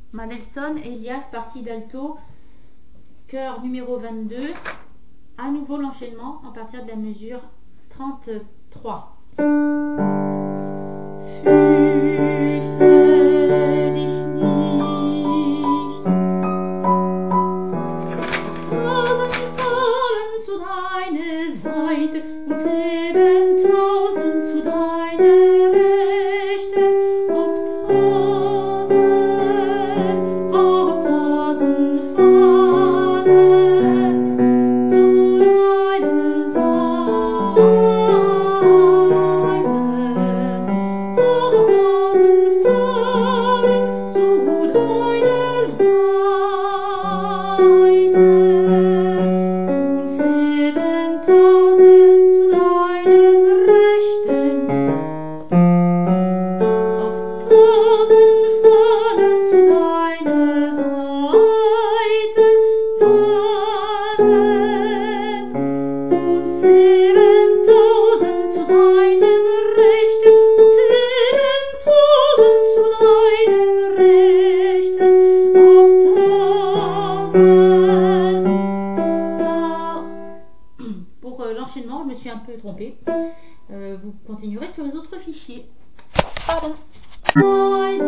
Mandelson, Elias, partie d'alto, chœur numéro 22, à nouveau l'enchaînement à partir de la mesure 33. Pour l'enchaînement, je me suis un peu trompée. Vous continuerez sur les autres fichiers. Pardon.